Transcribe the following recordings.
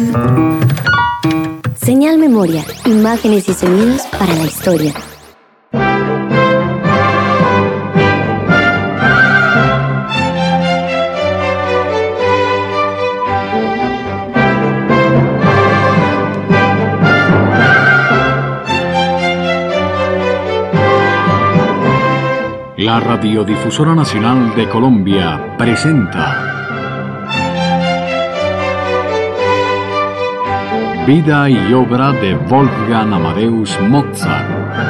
Señal Memoria, imágenes y sonidos para la historia. La Radiodifusora Nacional de Colombia presenta Vida y obra de Wolfgang Amadeus Mozart.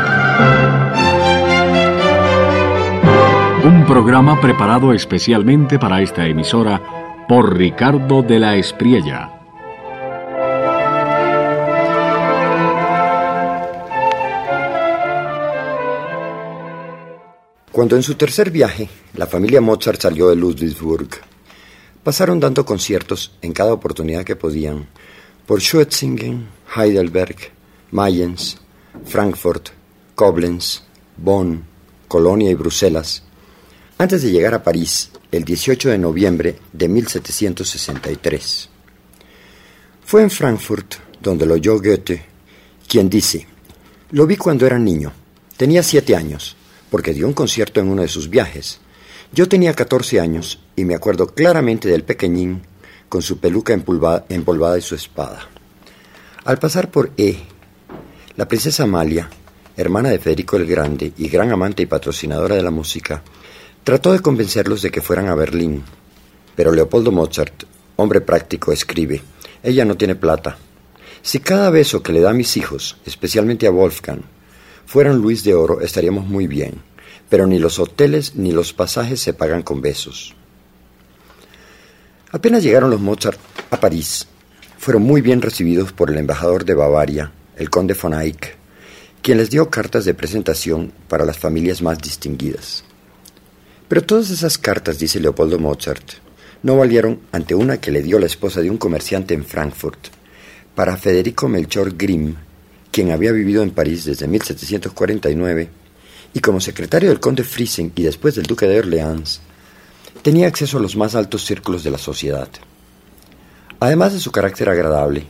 Un programa preparado especialmente para esta emisora por Ricardo de la Espriella. Cuando en su tercer viaje la familia Mozart salió de Ludwigsburg, pasaron dando conciertos en cada oportunidad que podían por Schwetzingen, Heidelberg, Mayence, Frankfurt, Koblenz, Bonn, Colonia y Bruselas, antes de llegar a París el 18 de noviembre de 1763. Fue en Frankfurt donde lo oyó Goethe, quien dice: «Lo vi cuando era niño, tenía 7 años, porque dio un concierto en uno de sus viajes. Yo tenía 14 años y me acuerdo claramente del pequeñín con su peluca empolvada y su espada». Al pasar por la princesa Amalia, hermana de Federico el Grande y gran amante y patrocinadora de la música, trató de convencerlos de que fueran a Berlín. Pero Leopoldo Mozart, hombre práctico, escribe: «Ella no tiene plata. Si cada beso que le da a mis hijos, especialmente a Wolfgang, fueran Luis de oro, estaríamos muy bien, pero ni los hoteles ni los pasajes se pagan con besos». Apenas llegaron los Mozart a París, fueron muy bien recibidos por el embajador de Bavaria, el conde von Eyck, quien les dio cartas de presentación para las familias más distinguidas. Pero todas esas cartas, dice Leopoldo Mozart, no valieron ante una que le dio la esposa de un comerciante en Frankfurt para Federico Melchor Grimm, quien había vivido en París desde 1749 y como secretario del conde Friesen y después del duque de Orleans, tenía acceso a los más altos círculos de la sociedad. Además de su carácter agradable,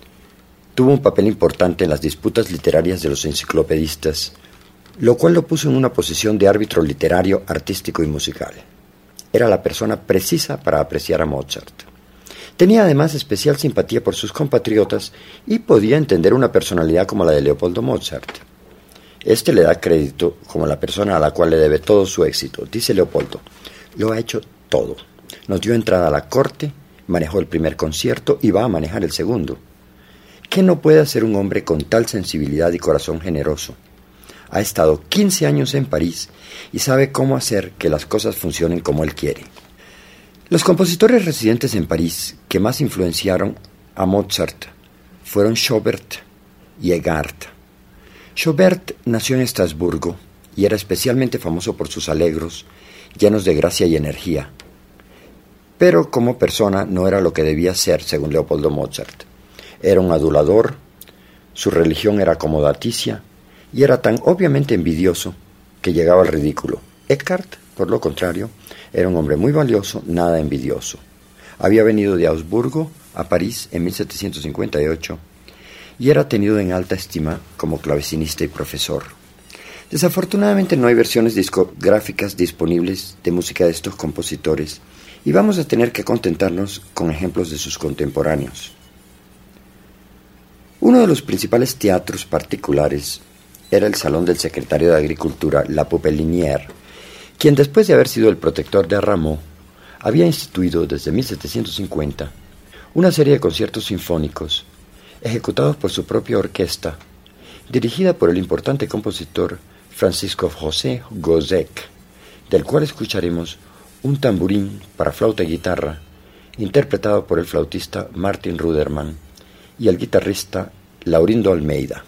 tuvo un papel importante en las disputas literarias de los enciclopedistas, lo cual lo puso en una posición de árbitro literario, artístico y musical. Era la persona precisa para apreciar a Mozart. Tenía además especial simpatía por sus compatriotas y podía entender una personalidad como la de Leopoldo Mozart. Este le da crédito como la persona a la cual le debe todo su éxito. Dice Leopoldo: «Lo ha hecho todo. Nos dio entrada a la corte, manejó el primer concierto y va a manejar el segundo. ¿Qué no puede hacer un hombre con tal sensibilidad y corazón generoso? Ha estado 15 años en París y sabe cómo hacer que las cosas funcionen como él quiere». Los compositores residentes en París que más influenciaron a Mozart fueron Schubert y Egard. Schubert nació en Estrasburgo y era especialmente famoso por sus alegros, llenos de gracia y energía. Pero como persona no era lo que debía ser, según Leopoldo Mozart. Era un adulador, su religión era acomodaticia y era tan obviamente envidioso que llegaba al ridículo. Eckhart, por lo contrario, era un hombre muy valioso, nada envidioso. Había venido de Augsburgo a París en 1758 y era tenido en alta estima como clavecinista y profesor. Desafortunadamente no hay versiones discográficas disponibles de música de estos compositores y vamos a tener que contentarnos con ejemplos de sus contemporáneos. Uno de los principales teatros particulares era el Salón del Secretario de Agricultura, La Poupelinière, quien después de haber sido el protector de Rameau, había instituido desde 1750 una serie de conciertos sinfónicos ejecutados por su propia orquesta, dirigida por el importante compositor Francisco José Gossec, del cual escucharemos un tamburín para flauta y guitarra, interpretado por el flautista Martin Ruderman y el guitarrista Laurindo Almeida.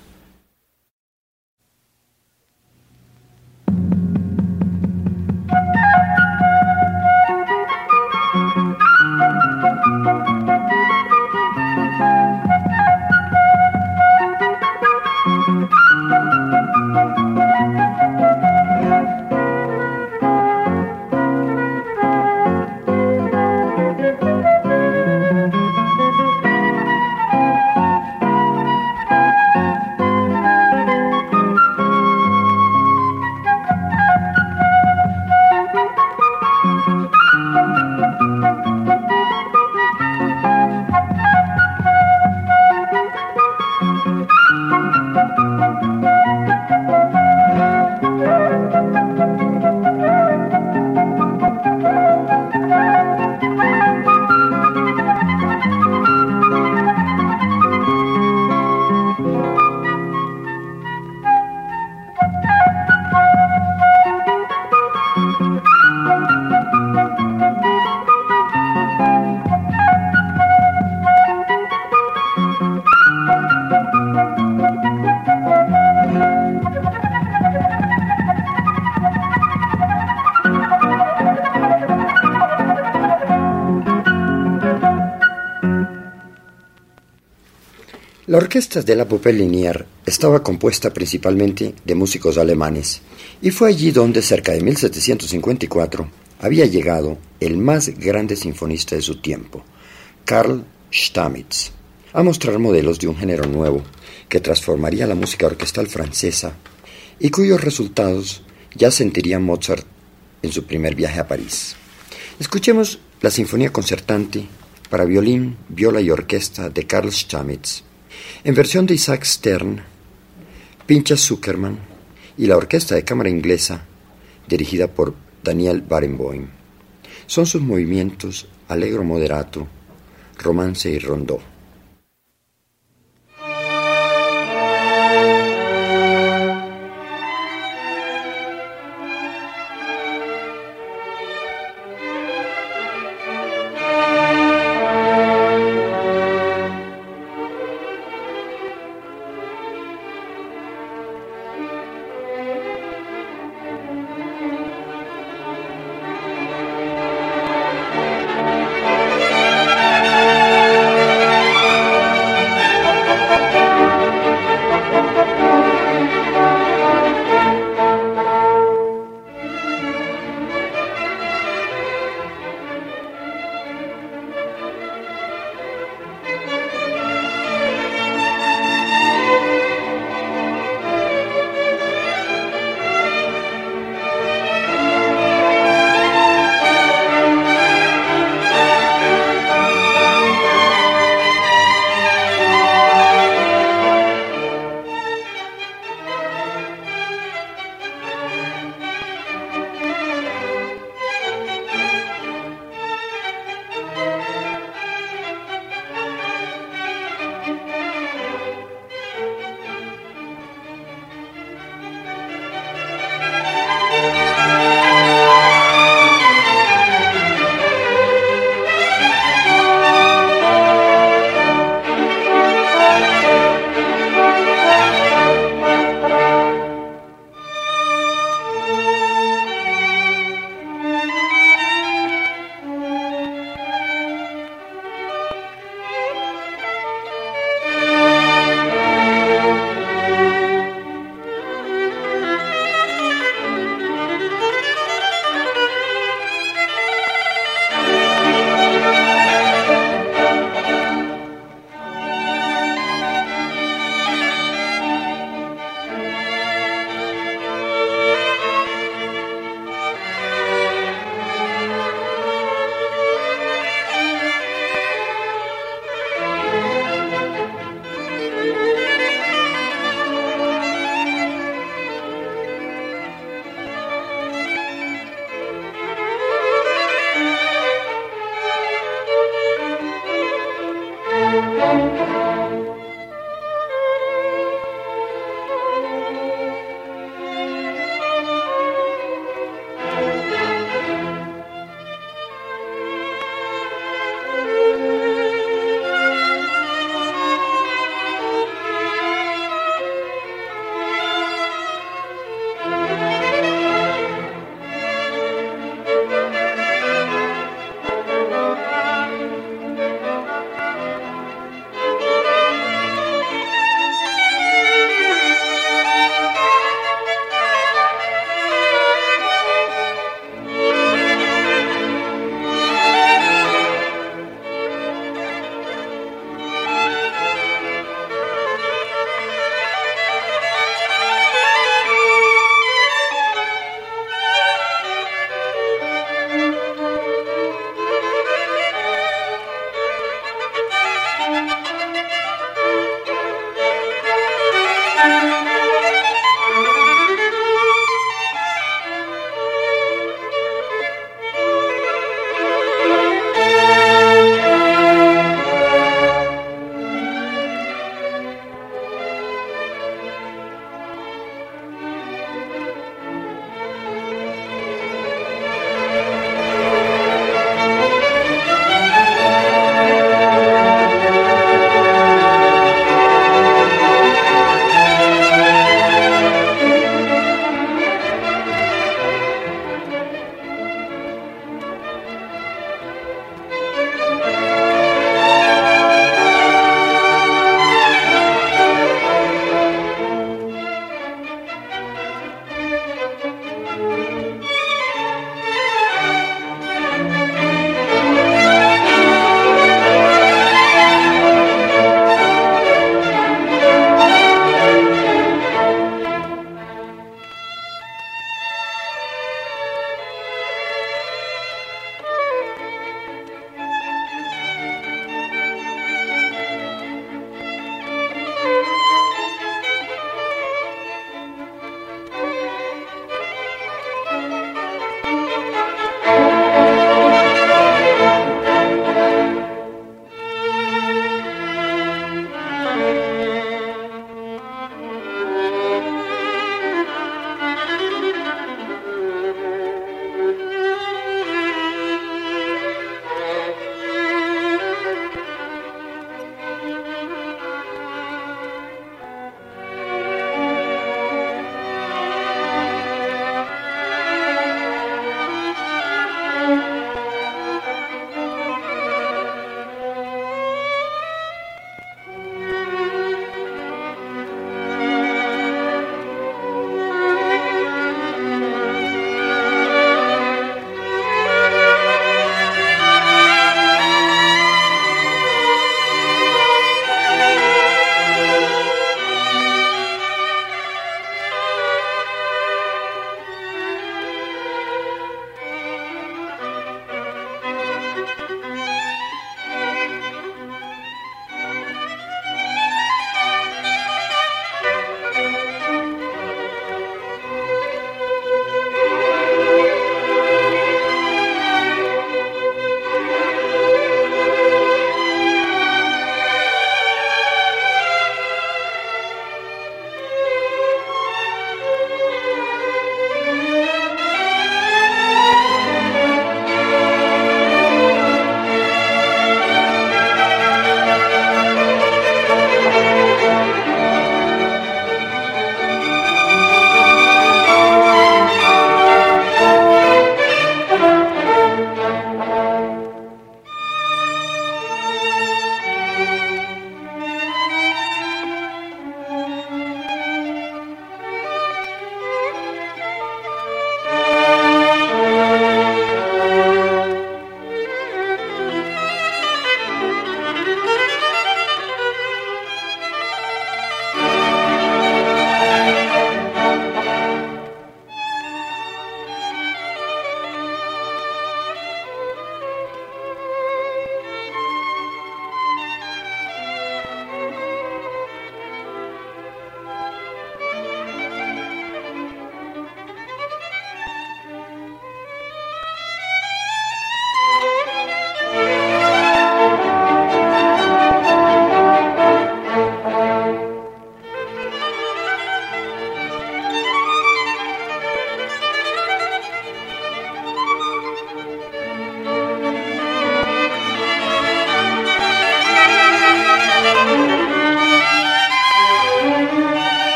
La orquesta de la Popelinière estaba compuesta principalmente de músicos alemanes, y fue allí donde, cerca de 1754, había llegado el más grande sinfonista de su tiempo, Carl Stamitz, a mostrar modelos de un género nuevo que transformaría la música orquestal francesa y cuyos resultados ya sentiría Mozart en su primer viaje a París. Escuchemos la Sinfonía Concertante para violín, viola y orquesta de Carl Stamitz, en versión de Isaac Stern, Pinchas Zuckerman y la Orquesta de Cámara Inglesa, dirigida por Daniel Barenboim. Son sus movimientos allegro moderato, romance y rondó.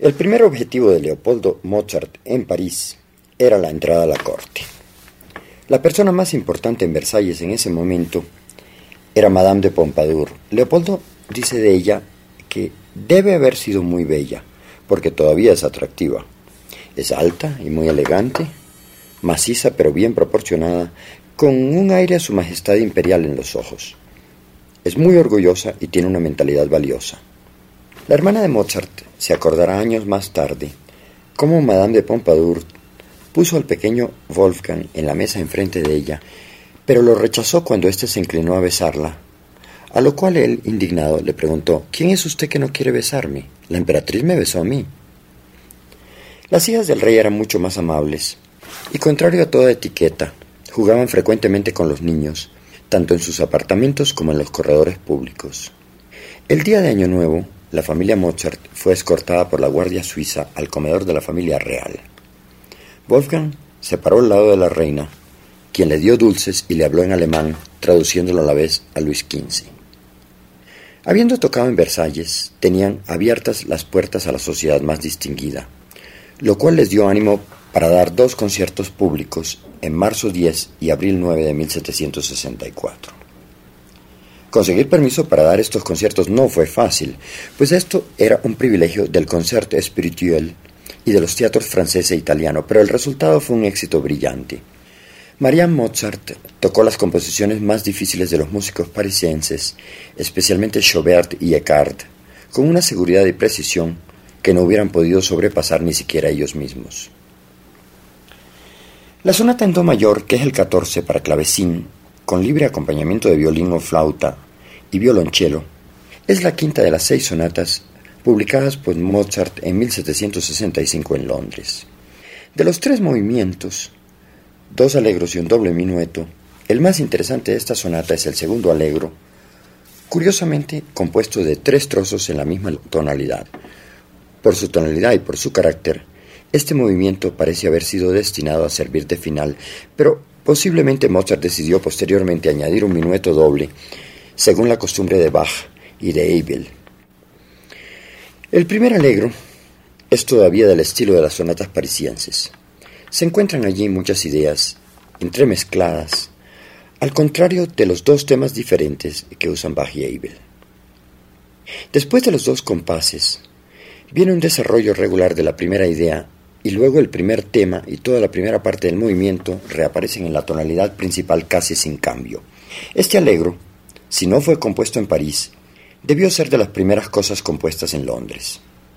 El primer objetivo de Leopoldo Mozart en París era la entrada a la corte. La persona más importante en Versalles en ese momento era Madame de Pompadour. Leopoldo dice de ella que debe haber sido muy bella, porque todavía es atractiva. Es alta y muy elegante, maciza pero bien proporcionada, con un aire a su majestad imperial en los ojos. Es muy orgullosa y tiene una mentalidad valiosa. La hermana de Mozart se acordará años más tarde cómo Madame de Pompadour puso al pequeño Wolfgang en la mesa enfrente de ella, pero lo rechazó cuando éste se inclinó a besarla, a lo cual él, indignado, le preguntó: ¿quién es usted que no quiere besarme? La emperatriz me besó a mí. Las hijas del rey eran mucho más amables, y contrario a toda etiqueta, jugaban frecuentemente con los niños, tanto en sus apartamentos como en los corredores públicos. El día de Año Nuevo, la familia Mozart fue escoltada por la guardia suiza al comedor de la familia real. Wolfgang se paró al lado de la reina, quien le dio dulces y le habló en alemán, traduciéndolo a la vez a Luis XV. Habiendo tocado en Versalles, tenían abiertas las puertas a la sociedad más distinguida, lo cual les dio ánimo para dar 2 conciertos públicos en marzo 10 y abril 9 de 1764. Conseguir permiso para dar estos conciertos no fue fácil, pues esto era un privilegio del Concert Spirituel y de los teatros francés e italiano, pero el resultado fue un éxito brillante. Marianne Mozart tocó las composiciones más difíciles de los músicos parisienses, especialmente Schubert y Eckart, con una seguridad y precisión que no hubieran podido sobrepasar ni siquiera ellos mismos. La sonata en do mayor, que es el 14 para clavecín, con libre acompañamiento de violín o flauta y violonchelo, es la quinta de las 6 sonatas publicadas por Mozart en 1765 en Londres. De los 3 movimientos, 2 alegros y un doble minueto, el más interesante de esta sonata es el segundo alegro, curiosamente compuesto de 3 trozos en la misma tonalidad. Por su tonalidad y por su carácter, este movimiento parece haber sido destinado a servir de final, pero posiblemente Mozart decidió posteriormente añadir un minueto doble, según la costumbre de Bach y de Abel. El primer alegro es todavía del estilo de las sonatas parisienses. Se encuentran allí muchas ideas entremezcladas, al contrario de los 2 temas diferentes que usan Bach y Abel. Después de los 2 compases, viene un desarrollo regular de la primera idea, y luego el primer tema y toda la primera parte del movimiento reaparecen en la tonalidad principal casi sin cambio. Este alegro, si no fue compuesto en París, debió ser de las primeras cosas compuestas en Londres.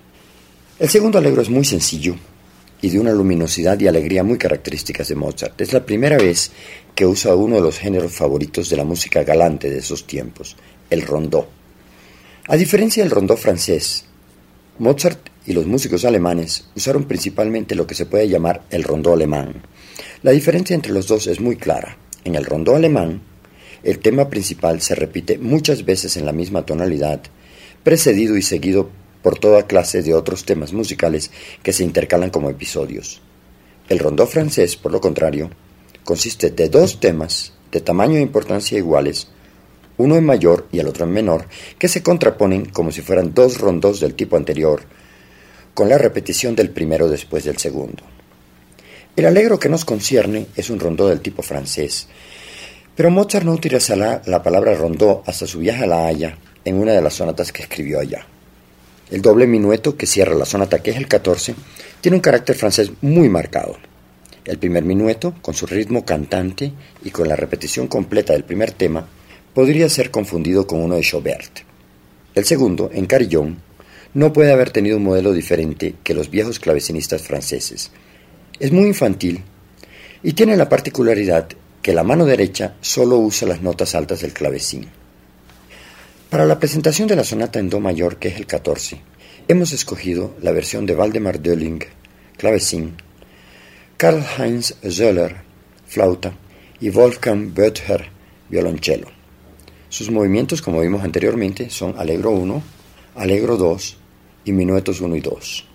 El segundo alegro es muy sencillo y de una luminosidad y alegría muy características de Mozart. Es la primera vez que usa uno de los géneros favoritos de la música galante de esos tiempos, el rondó. A diferencia del rondó francés, Mozart y los músicos alemanes usaron principalmente lo que se puede llamar el rondó alemán. La diferencia entre los dos es muy clara. En el rondó alemán, el tema principal se repite muchas veces en la misma tonalidad, precedido y seguido por toda clase de otros temas musicales que se intercalan como episodios. El rondó francés, por lo contrario, consiste de 2 temas de tamaño e importancia iguales, uno en mayor y el otro en menor, que se contraponen como si fueran 2 rondós del tipo anterior, con la repetición del primero después del segundo. El alegro que nos concierne es un rondó del tipo francés, pero Mozart no utilizará la palabra rondó hasta su viaje a La Haya en una de las sonatas que escribió allá. El doble minueto que cierra la sonata, que es el 14, tiene un carácter francés muy marcado. El primer minueto, con su ritmo cantante y con la repetición completa del primer tema, podría ser confundido con uno de Schubert. El segundo, en carillón, no puede haber tenido un modelo diferente que los viejos clavecinistas franceses. Es muy infantil y tiene la particularidad que la mano derecha solo usa las notas altas del clavecín. Para la presentación de la sonata en do mayor, que es el 14, hemos escogido la versión de Waldemar Dölling, clavecín, Karl-Heinz Zöller, flauta, y Wolfgang Böttcher, violonchelo. Sus movimientos, como vimos anteriormente, son alegro 1, alegro 2 y minuetos 1 y 2.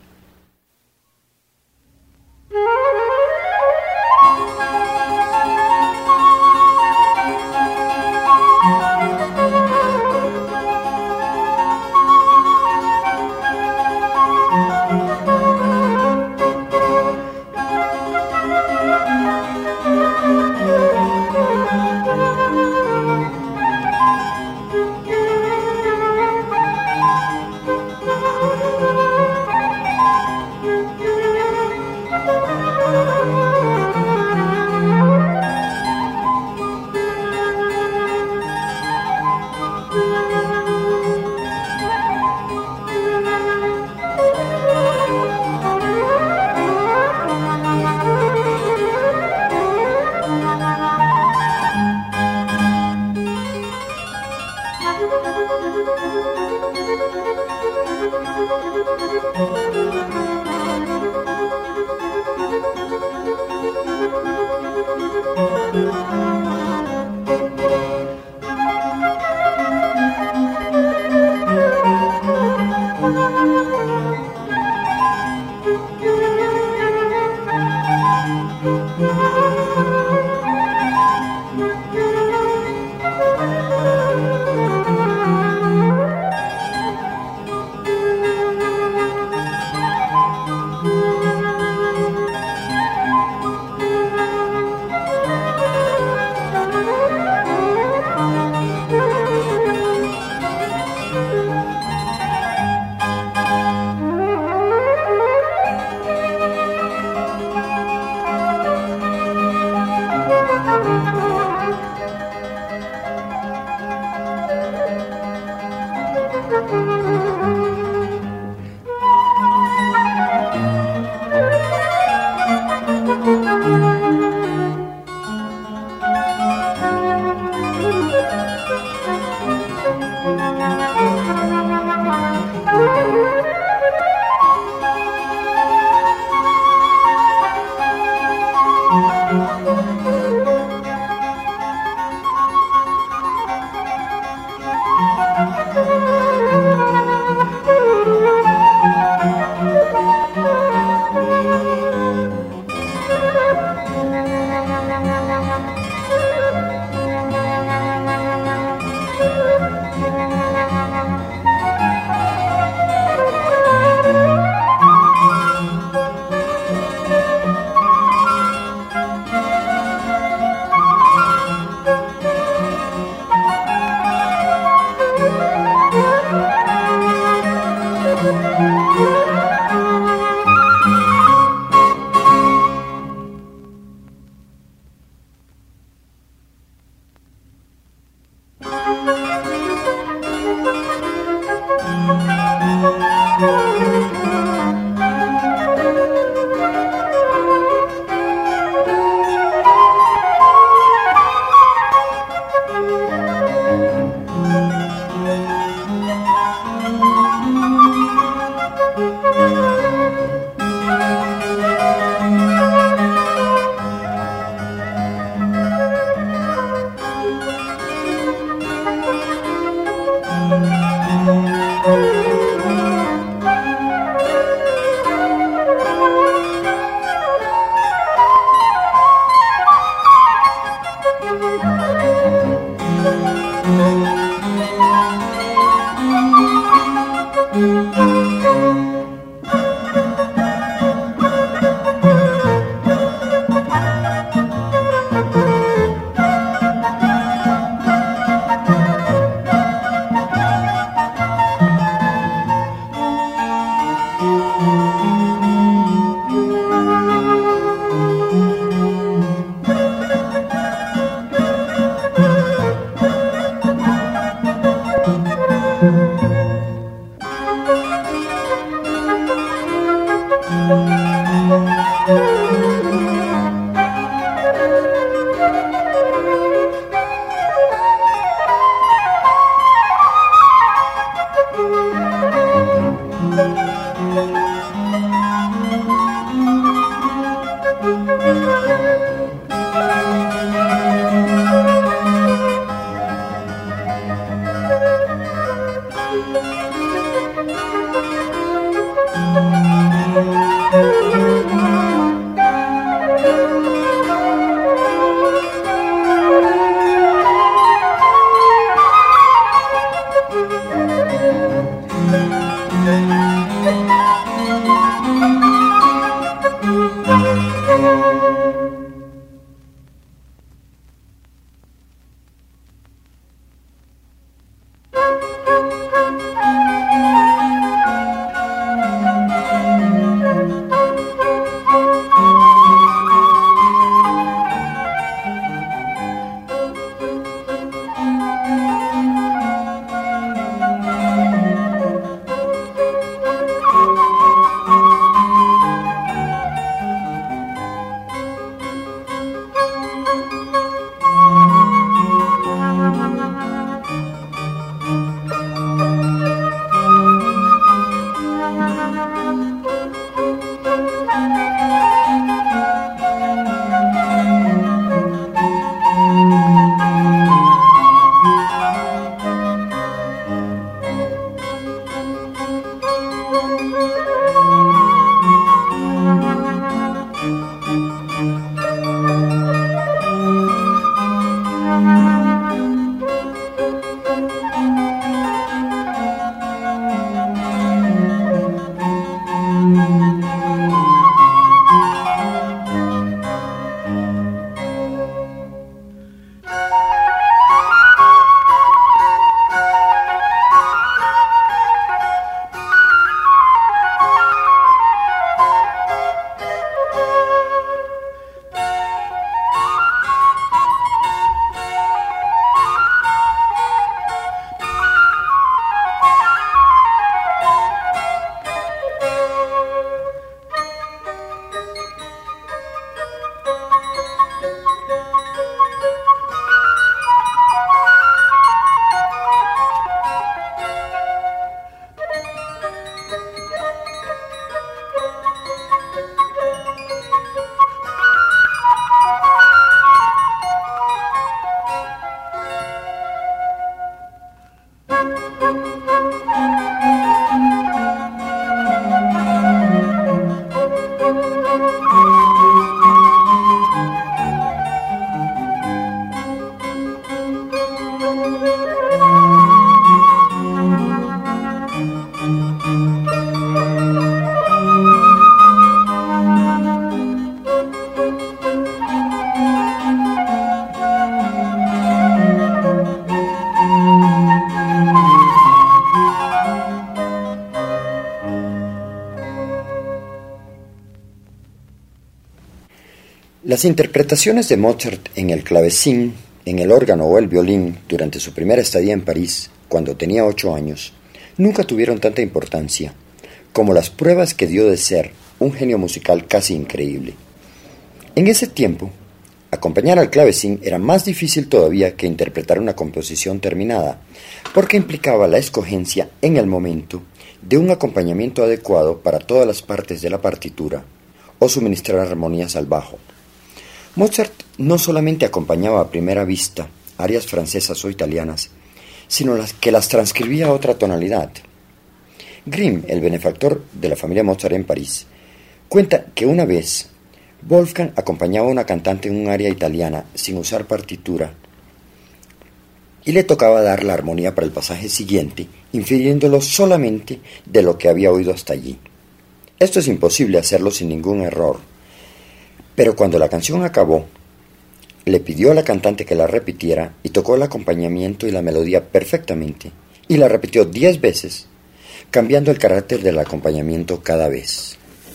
Las interpretaciones de Mozart en el clavecín, en el órgano o el violín durante su primera estadía en París, cuando tenía 8 años, nunca tuvieron tanta importancia como las pruebas que dio de ser un genio musical casi increíble. En ese tiempo, acompañar al clavecín era más difícil todavía que interpretar una composición terminada, porque implicaba la escogencia en el momento de un acompañamiento adecuado para todas las partes de la partitura o suministrar armonías al bajo. Mozart no solamente acompañaba a primera vista arias francesas o italianas, sino que las transcribía a otra tonalidad. Grimm, el benefactor de la familia Mozart en París, cuenta que una vez Wolfgang acompañaba a una cantante en un aria italiana sin usar partitura y le tocaba dar la armonía para el pasaje siguiente, infiriéndolo solamente de lo que había oído hasta allí. Esto es imposible hacerlo sin ningún error, pero cuando la canción acabó, le pidió a la cantante que la repitiera y tocó el acompañamiento y la melodía perfectamente, y la repitió 10 veces, cambiando el carácter del acompañamiento cada vez.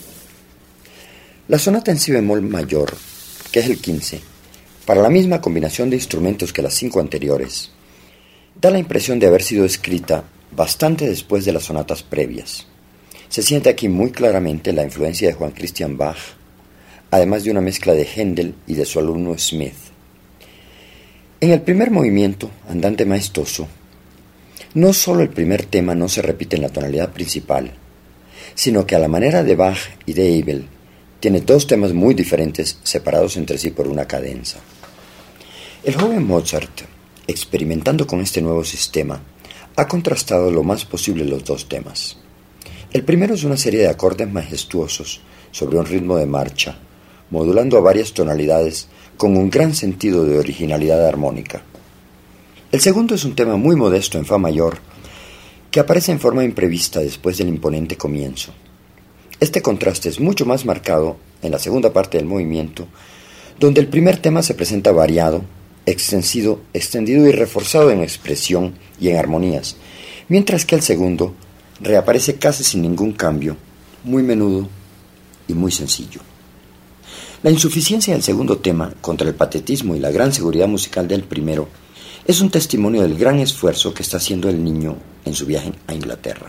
La sonata en si bemol mayor, que es el 15, para la misma combinación de instrumentos que las 5 anteriores, da la impresión de haber sido escrita bastante después de las sonatas previas. Se siente aquí muy claramente la influencia de Johann Christian Bach, además de una mezcla de Händel y de su alumno Smith. En el primer movimiento, andante maestoso, no solo el primer tema no se repite en la tonalidad principal, sino que a la manera de Bach y de Abel, tiene 2 temas muy diferentes separados entre sí por una cadenza. El joven Mozart, experimentando con este nuevo sistema, ha contrastado lo más posible los 2 temas. El primero es una serie de acordes majestuosos sobre un ritmo de marcha, modulando a varias tonalidades con un gran sentido de originalidad armónica. El segundo es un tema muy modesto en fa mayor, que aparece en forma imprevista después del imponente comienzo. Este contraste es mucho más marcado en la segunda parte del movimiento, donde el primer tema se presenta variado, extendido y reforzado en expresión y en armonías, mientras que el segundo reaparece casi sin ningún cambio, muy menudo y muy sencillo. La insuficiencia del segundo tema contra el patetismo y la gran seguridad musical del primero es un testimonio del gran esfuerzo que está haciendo el niño en su viaje a Inglaterra.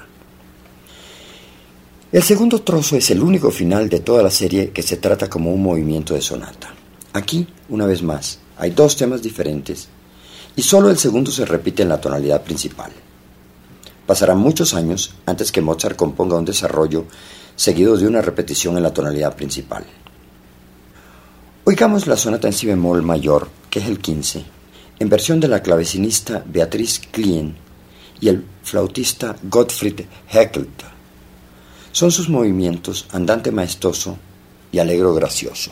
El segundo trozo es el único final de toda la serie que se trata como un movimiento de sonata. Aquí, una vez más, hay 2 temas diferentes y solo el segundo se repite en la tonalidad principal. Pasarán muchos años antes que Mozart componga un desarrollo seguido de una repetición en la tonalidad principal. Oigamos la sonata en si bemol mayor, que es el 15, en versión de la clavecinista Beatrice Klien y el flautista Gottfried Heckel. Son sus movimientos andante maestoso y alegro gracioso.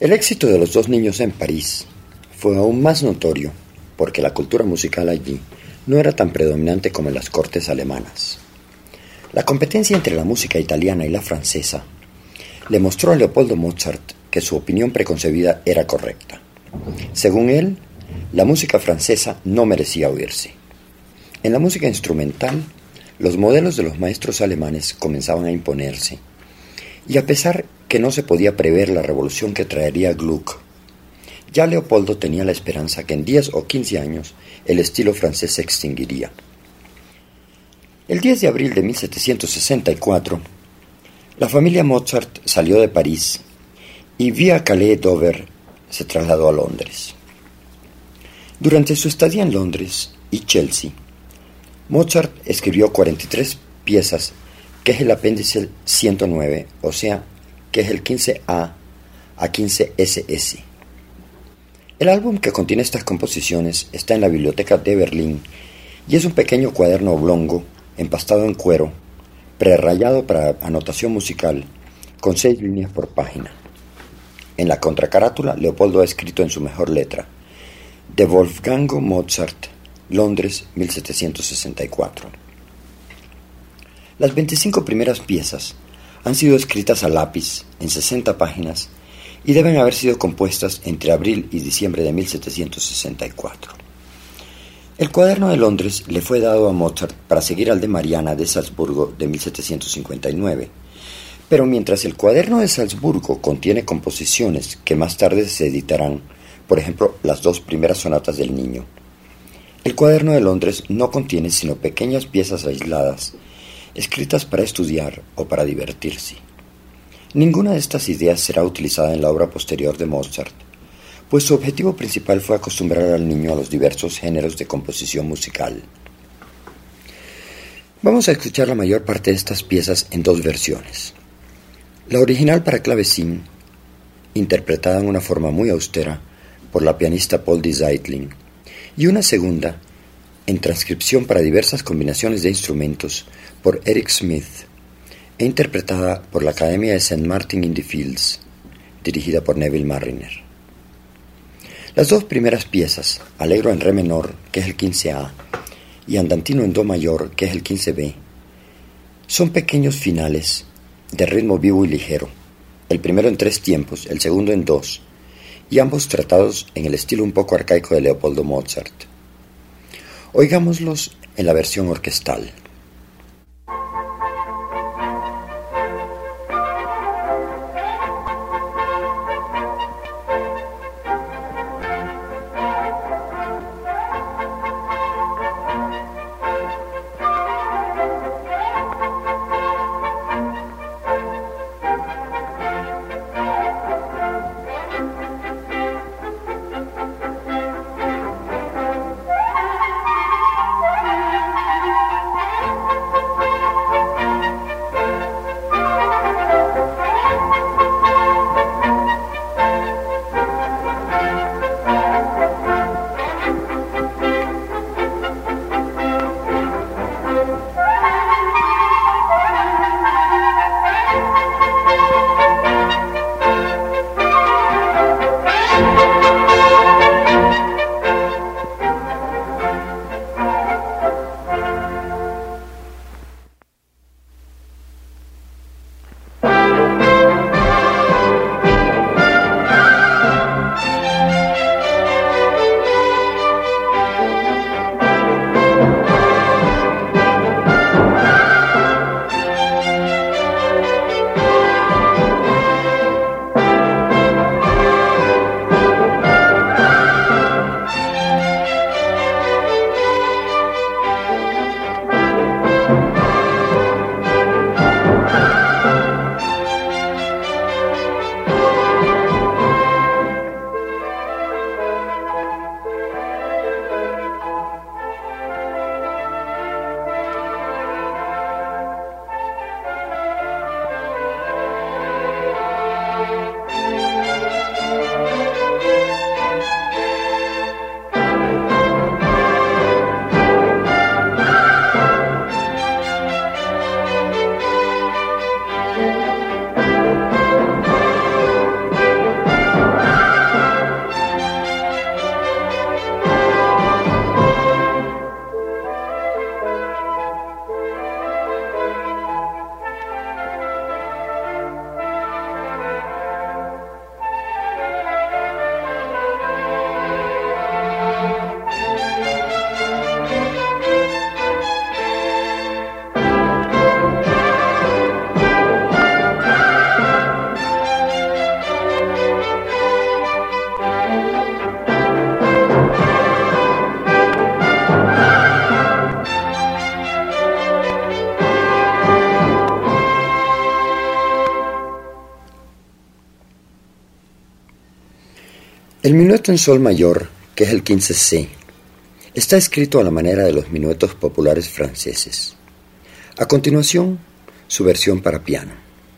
El éxito de los dos niños en París fue aún más notorio porque la cultura musical allí no era tan predominante como en las cortes alemanas. La competencia entre la música italiana y la francesa le mostró a Leopoldo Mozart que su opinión preconcebida era correcta. Según él, la música francesa no merecía oírse. En la música instrumental, los modelos de los maestros alemanes comenzaban a imponerse, y a pesar que no se podía prever la revolución que traería Gluck, ya Leopoldo tenía la esperanza que en 10 o 15 años el estilo francés se extinguiría. El 10 de abril de 1764, la familia Mozart salió de París y vía Calais-Dover se trasladó a Londres. Durante su estadía en Londres y Chelsea, Mozart escribió 43 piezas, que es el apéndice 109, o sea, que es el 15A a 15SS. El álbum que contiene estas composiciones está en la Biblioteca de Berlín y es un pequeño cuaderno oblongo, empastado en cuero, prerrayado para anotación musical, con 6 líneas por página. En la contracarátula, Leopoldo ha escrito en su mejor letra: de Wolfgango Mozart, Londres, 1764. Las 25 primeras piezas han sido escritas a lápiz en 60 páginas y deben haber sido compuestas entre abril y diciembre de 1764. El cuaderno de Londres le fue dado a Mozart para seguir al de Mariana de Salzburgo de 1759, pero mientras el cuaderno de Salzburgo contiene composiciones que más tarde se editarán, por ejemplo, las 2 primeras sonatas del Niño, el cuaderno de Londres no contiene sino pequeñas piezas aisladas, escritas para estudiar o para divertirse. Ninguna de estas ideas será utilizada en la obra posterior de Mozart, pues su objetivo principal fue acostumbrar al niño a los diversos géneros de composición musical. Vamos a escuchar la mayor parte de estas piezas en 2 versiones. La original para clavecín, interpretada en una forma muy austera por la pianista Paul die Zeitling, y una segunda, en transcripción para diversas combinaciones de instrumentos por Eric Smith, e interpretada por la Academia de St. Martin-in-the-Fields, dirigida por Neville Marriner. Las 2 primeras piezas, Allegro en re menor, que es el 15A, y Andantino en do mayor, que es el 15B, son pequeños finales de ritmo vivo y ligero, el primero en 3 tiempos, el segundo en 2, y ambos tratados en el estilo un poco arcaico de Leopoldo Mozart. Oigámoslos en la versión orquestal. El minueto en sol mayor, que es el 15C, está escrito a la manera de los minuetos populares franceses. A continuación, su versión para piano.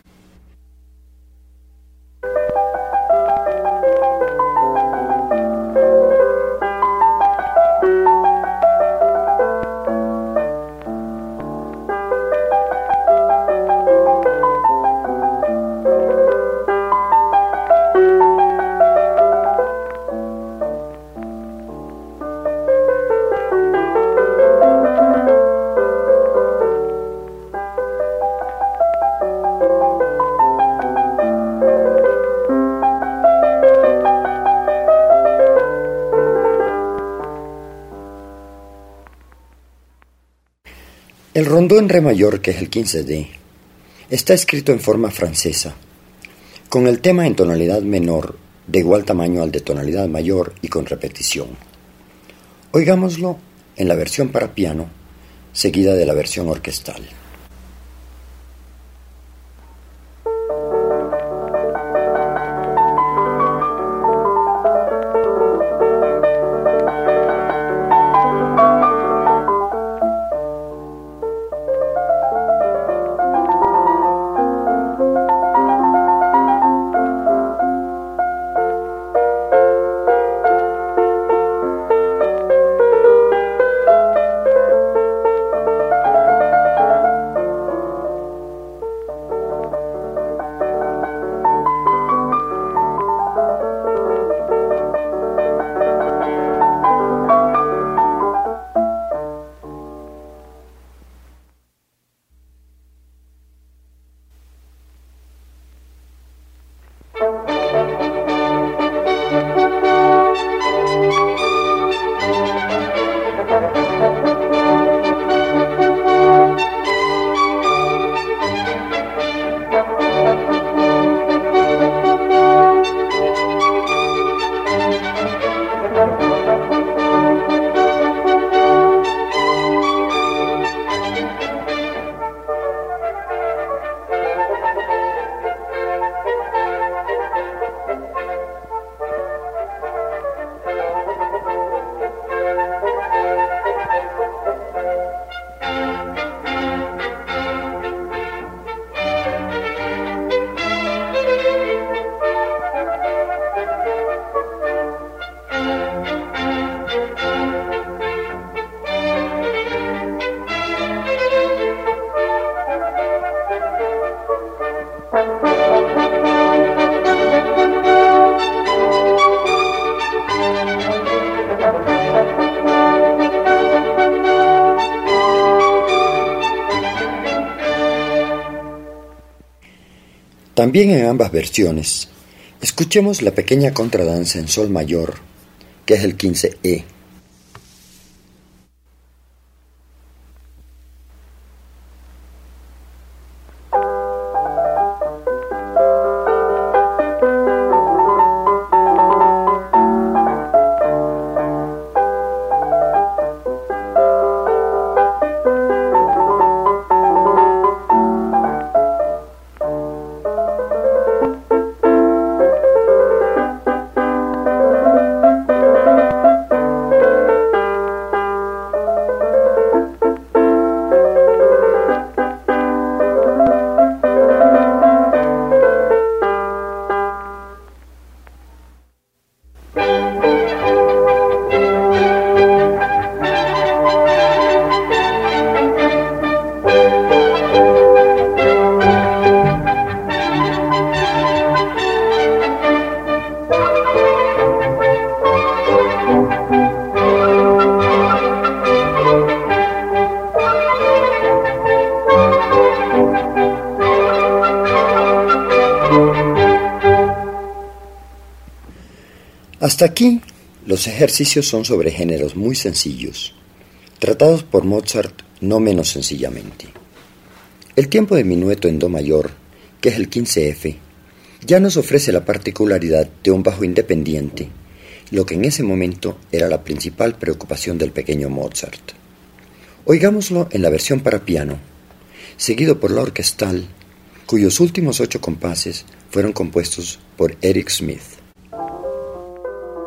El rondó en re mayor, que es el 15D, está escrito en forma francesa, con el tema en tonalidad menor de igual tamaño al de tonalidad mayor y con repetición. Oigámoslo en la versión para piano, seguida de la versión orquestal. También en ambas versiones, escuchemos la pequeña contradanza en sol mayor, que es el 15E. Hasta aquí, los ejercicios son sobre géneros muy sencillos, tratados por Mozart no menos sencillamente. El tiempo de minueto en do mayor, que es el 15F, ya nos ofrece la particularidad de un bajo independiente, lo que en ese momento era la principal preocupación del pequeño Mozart. Oigámoslo en la versión para piano, seguido por la orquestal, cuyos últimos 8 compases fueron compuestos por Eric Smith.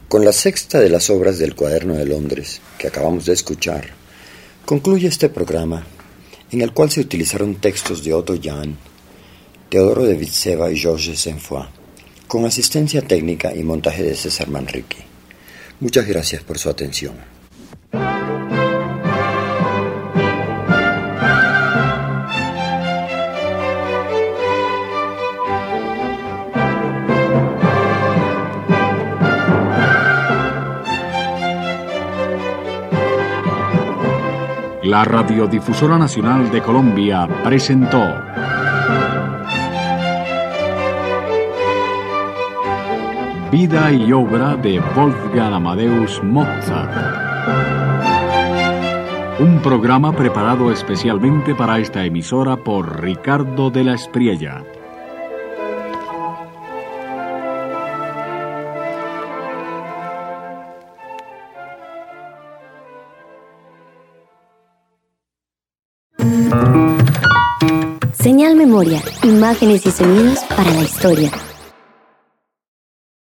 Con la sexta de las obras del Cuaderno de Londres, que acabamos de escuchar, concluye este programa, en el cual se utilizaron textos de Otto Jahn, Teodoro de Vitseva y Georges Saint-Foy, con asistencia técnica y montaje de César Manrique. Muchas gracias por su atención. La Radiodifusora Nacional de Colombia presentó Vida y obra de Wolfgang Amadeus Mozart. Un programa preparado especialmente para esta emisora por Ricardo de la Espriella. Señal Memoria, imágenes y sonidos para la historia.